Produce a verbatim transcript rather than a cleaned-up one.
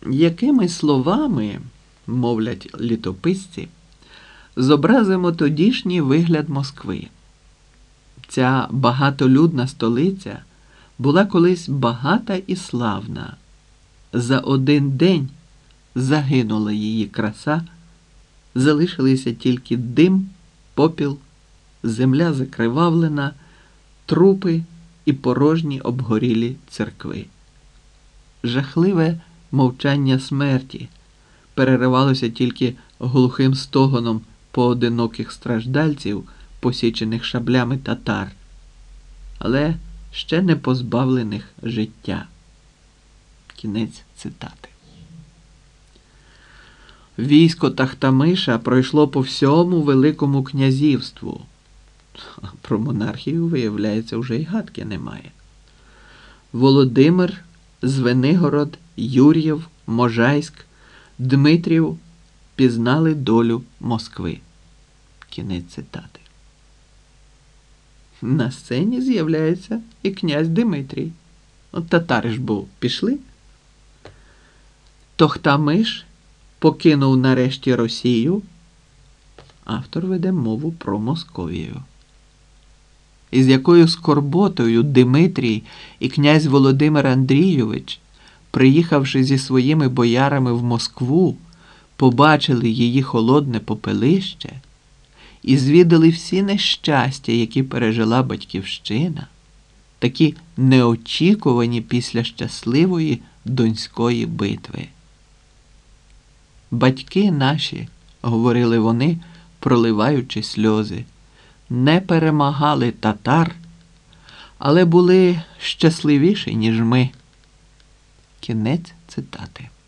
Якими словами, мовлять літописці, зобразимо тодішній вигляд Москви? Ця багатолюдна столиця була колись багата і славна. За один день загинула її краса, залишилися тільки дим, попіл, земля закривавлена, трупи і порожні обгорілі церкви. Жахливе мовчання смерті переривалося тільки глухим стогоном поодиноких страждальців, посічених шаблями татар, але ще не позбавлених життя. Кінець цитати. Військо Тахтамиша пройшло по всьому Великому князівству. Про монархію, виявляється, вже й гадки немає. Володимир, Звенигород, Юр'їв, Можайськ, Дмитрів пізнали долю Москви. Кінець цитати. На сцені з'являється і князь Димитрій. От татари ж бо пішли. Тохтамиш покинув нарешті Росію. Автор веде мову про Московію. І з якою скорботою Димитрій і князь Володимир Андрійович, приїхавши зі своїми боярами в Москву, побачили її холодне попелище і звідали всі нещастя, які пережила батьківщина, такі неочікувані після щасливої Донської битви. «Батьки наші», – говорили вони, проливаючи сльози, не перемагали татар, але були щасливіші, ніж ми. Кінець цитати.